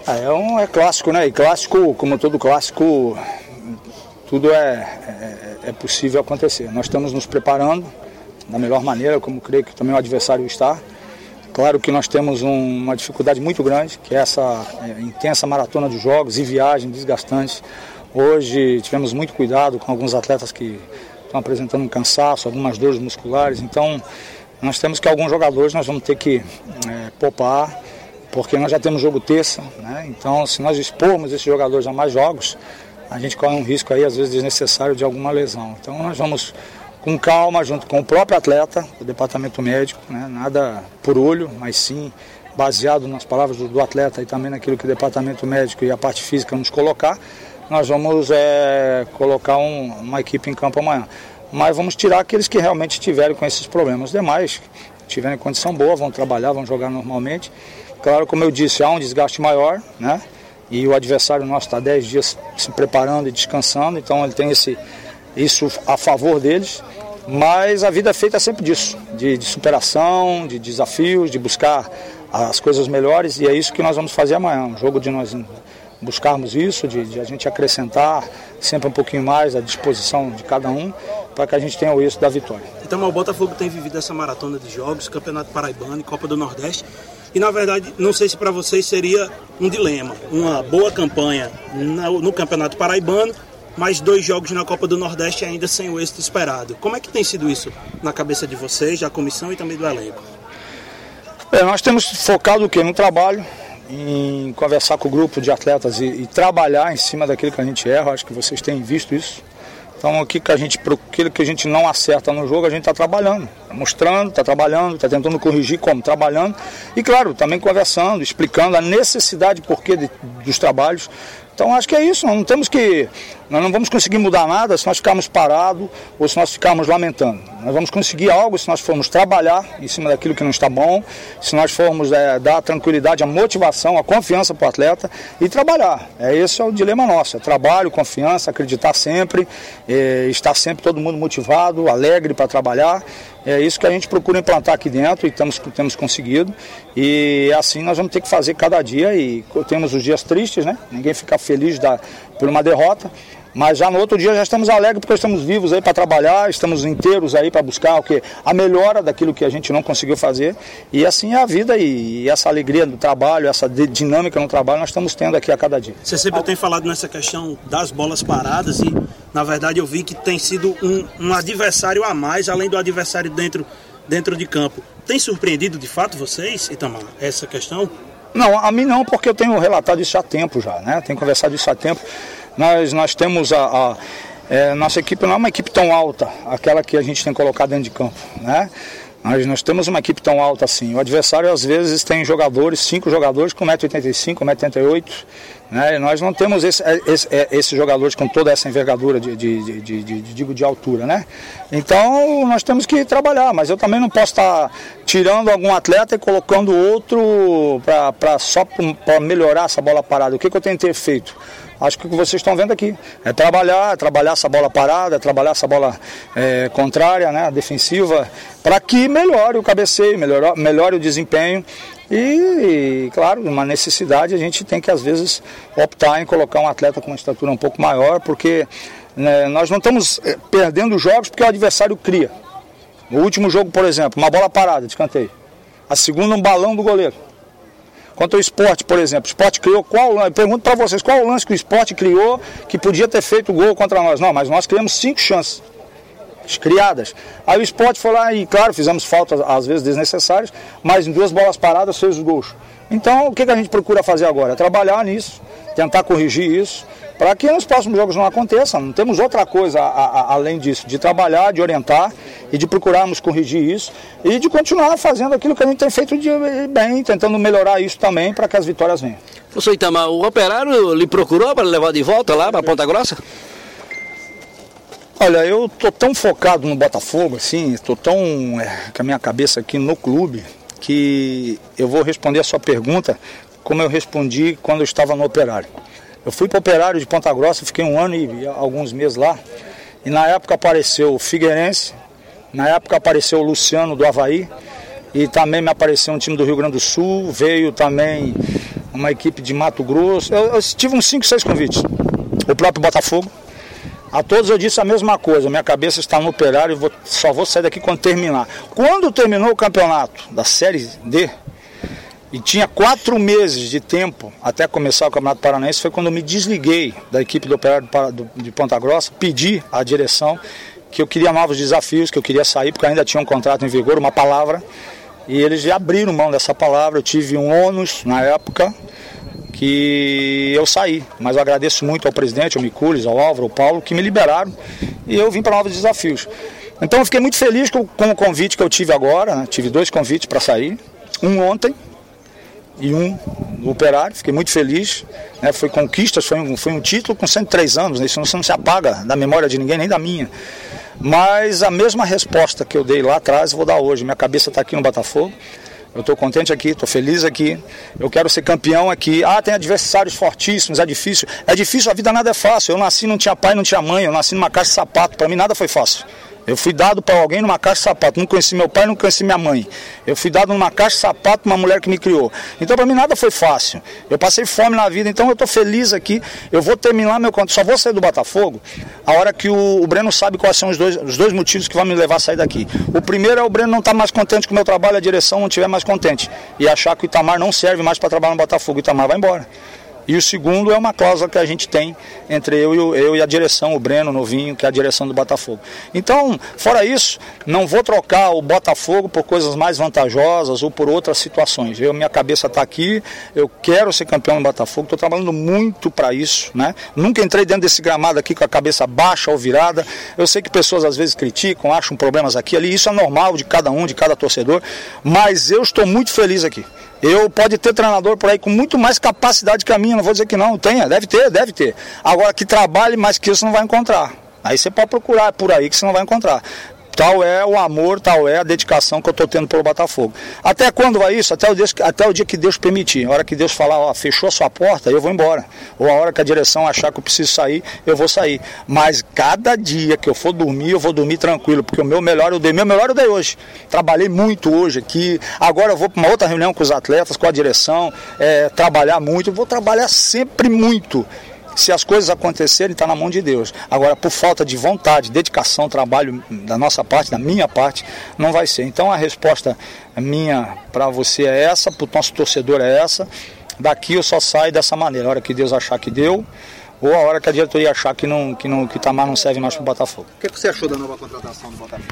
É clássico, né? E clássico, como todo clássico, tudo é possível acontecer. Nós estamos nos preparando da melhor maneira, como creio que também o adversário está. Claro que nós temos uma dificuldade muito grande, que é essa intensa maratona de jogos e viagens desgastantes. Hoje tivemos muito cuidado com alguns atletas que estão apresentando um cansaço, algumas dores musculares. Então, nós temos que alguns jogadores nós vamos ter que poupar, porque nós já temos jogo terça, né? Então, se nós expormos esses jogadores a mais jogos, a gente corre um risco aí, às vezes, desnecessário de alguma lesão. Então, nós vamos com calma, junto com o próprio atleta, o departamento médico, né? Nada por olho, mas sim baseado nas palavras do atleta e também naquilo que o departamento médico e a parte física nos colocar, nós vamos colocar uma equipe em campo amanhã. Mas vamos tirar aqueles que realmente estiverem com esses problemas. Os demais, que tiverem condição boa, vão trabalhar, vão jogar normalmente. Claro, como eu disse, há um desgaste maior, né? E o adversário nosso está 10 dias se preparando e descansando, então ele tem isso a favor deles. Mas a vida é feita sempre disso, de superação, de desafios, de buscar as coisas melhores, e é isso que nós vamos fazer amanhã. Um jogo de nós buscarmos isso, de a gente acrescentar sempre um pouquinho mais à disposição de cada um, para que a gente tenha o êxito da vitória. Então o Botafogo tem vivido essa maratona de jogos, Campeonato Paraibano e Copa do Nordeste, e na verdade, não sei se para vocês seria um dilema, uma boa campanha no Campeonato Paraibano, mais 2 jogos na Copa do Nordeste ainda sem o êxito esperado. Como é que tem sido isso na cabeça de vocês, da comissão e também do elenco? Nós temos focado o quê? No trabalho, em conversar com o grupo de atletas e trabalhar em cima daquilo que a gente erra. Acho que vocês têm visto isso. Então, aquilo que a gente não acerta no jogo, a gente está trabalhando, tá mostrando, está trabalhando, está tentando corrigir como, trabalhando. E, claro, também conversando, explicando a necessidade e porquê dos trabalhos. Então, acho que é isso. Nós não vamos conseguir mudar nada se nós ficarmos parados ou se nós ficarmos lamentando. Nós vamos conseguir algo se nós formos trabalhar em cima daquilo que não está bom, se nós formos dar a tranquilidade, a motivação, a confiança para o atleta e trabalhar. Esse é o dilema nosso. Trabalho, confiança, acreditar sempre, estar sempre todo mundo motivado, alegre para trabalhar. É isso que a gente procura implantar aqui dentro e temos conseguido. E assim nós vamos ter que fazer cada dia. E temos os dias tristes, né? Ninguém fica feliz por uma derrota. Mas já no outro dia já estamos alegres porque estamos vivos aí para trabalhar, estamos inteiros aí para buscar a melhora daquilo que a gente não conseguiu fazer. E assim é a vida e essa alegria do trabalho, essa dinâmica no trabalho nós estamos tendo aqui a cada dia. Você sempre tem falado nessa questão das bolas paradas e na verdade eu vi que tem sido um adversário a mais, além do adversário dentro de campo. Tem surpreendido de fato vocês, Itamar, essa questão? Não, a mim não, porque eu tenho relatado isso há tempo já, né? Tenho conversado isso há tempo. Nós temos nossa equipe não é uma equipe tão alta, aquela que a gente tem colocado dentro de campo, né? Nós temos uma equipe tão alta assim. O adversário às vezes tem 5 jogadores com 1,85m, 1,88m, né? E nós não temos esses jogadores com toda essa envergadura de altura, né? Então nós temos que trabalhar, mas eu também não posso estar tirando algum atleta e colocando outro para melhorar essa bola parada. O que eu tenho que ter feito? Acho que o que vocês estão vendo aqui é trabalhar essa bola parada, trabalhar essa bola contrária, né, defensiva, para que melhore o cabeceio, melhore o desempenho. E, claro, uma necessidade a gente tem que às vezes optar em colocar um atleta com uma estatura um pouco maior, porque nós não estamos perdendo jogos porque o adversário cria. No último jogo, por exemplo, uma bola parada de escanteio. A segunda, um balão do goleiro. Quanto ao Sport, por exemplo, o Sport criou eu pergunto para vocês, qual o lance que o Sport criou que podia ter feito gol contra nós? Não, mas nós criamos 5 chances criadas. Aí o Sport foi lá e, claro, fizemos faltas às vezes desnecessárias, mas em 2 bolas paradas fez os gols. Então, o que a gente procura fazer agora? É trabalhar nisso, tentar corrigir isso, para que nos próximos jogos não aconteça. Não temos outra coisa além disso, de trabalhar, de orientar e de procurarmos corrigir isso e de continuar fazendo aquilo que a gente tem feito bem, tentando melhorar isso também para que as vitórias venham. Professor Itamar, o Operário lhe procurou para levar de volta lá para Ponta Grossa? Olha, eu estou tão focado no Botafogo, assim, estou tão com a minha cabeça aqui no clube, que eu vou responder a sua pergunta como eu respondi quando eu estava no Operário. Eu fui para o Operário de Ponta Grossa, fiquei 1 ano e alguns meses lá, e na época apareceu o Figueirense, na época apareceu o Luciano do Avaí, e também me apareceu um time do Rio Grande do Sul, veio também uma equipe de Mato Grosso. Eu tive uns 5, 6 convites. O próprio Botafogo. A todos eu disse a mesma coisa, minha cabeça está no Operário e só vou sair daqui quando terminar. Quando terminou o campeonato da Série D, e tinha 4 meses de tempo até começar o Campeonato Paranaense, foi quando eu me desliguei da equipe do Operário de Ponta Grossa, pedi à direção que eu queria novos desafios, que eu queria sair, porque ainda tinha um contrato em vigor, uma palavra, e eles já abriram mão dessa palavra. Eu tive um ônus na época que eu saí, mas eu agradeço muito ao presidente, ao Micules, ao Álvaro, ao Paulo, que me liberaram, e eu vim para novos desafios. Então eu fiquei muito feliz com o convite que eu tive agora, né? Tive 2 convites para sair, um ontem e um do Operário, fiquei muito feliz, né? Foi conquistas, foi um título com 103 anos, né? Isso não se apaga da memória de ninguém, nem da minha. Mas a mesma resposta que eu dei lá atrás eu vou dar hoje. Minha cabeça está aqui no Botafogo, eu estou contente aqui, estou feliz aqui, eu quero ser campeão aqui. Tem adversários fortíssimos, é difícil, a vida nada é fácil. Eu nasci, não tinha pai, não tinha mãe, eu nasci numa caixa de sapato, para mim nada foi fácil. Eu fui dado para alguém numa caixa de sapato, não conheci meu pai, não conheci minha mãe. Eu fui dado numa caixa de sapato uma mulher que me criou. Então para mim nada foi fácil. Eu passei fome na vida, então eu estou feliz aqui. Eu vou terminar meu contrato, só vou sair do Botafogo a hora que o Breno sabe quais são os dois motivos que vão me levar a sair daqui. O primeiro é o Breno não estar mais contente com o meu trabalho, a direção não estiver mais contente. E achar que o Itamar não serve mais para trabalhar no Botafogo, o Itamar vai embora. E o segundo é uma cláusula que a gente tem entre eu e a direção, o Breno Novinho, que é a direção do Botafogo. Então, fora isso, não vou trocar o Botafogo por coisas mais vantajosas ou por outras situações. Minha cabeça está aqui, eu quero ser campeão no Botafogo, estou trabalhando muito para isso, né? Nunca entrei dentro desse gramado aqui com a cabeça baixa ou virada. Eu sei que pessoas às vezes criticam, acham problemas aqui e ali, isso é normal de cada um, de cada torcedor, mas eu estou muito feliz aqui. Pode ter treinador por aí com muito mais capacidade que a minha, não vou dizer que não, deve ter. Agora que trabalhe mais que isso não vai encontrar. Aí você pode procurar por aí que você não vai encontrar. Tal é o amor, tal é a dedicação que eu estou tendo pelo Botafogo. Até quando vai isso? Até o dia que Deus permitir. A hora que Deus falar, fechou a sua porta, eu vou embora. Ou a hora que a direção achar que eu preciso sair, eu vou sair. Mas cada dia que eu for dormir, eu vou dormir tranquilo, porque o meu melhor eu dei hoje. Trabalhei muito hoje aqui, agora eu vou para uma outra reunião com os atletas, com a direção, trabalhar muito, eu vou trabalhar sempre muito. Se as coisas acontecerem, está na mão de Deus. Agora, por falta de vontade, dedicação, trabalho da nossa parte, da minha parte, não vai ser. Então a resposta minha para você é essa, para o nosso torcedor é essa. Daqui eu só saio dessa maneira, a hora que Deus achar que deu, ou a hora que a diretoria achar que o Itamar não serve mais para o Botafogo. O que você achou da nova contratação do Botafogo?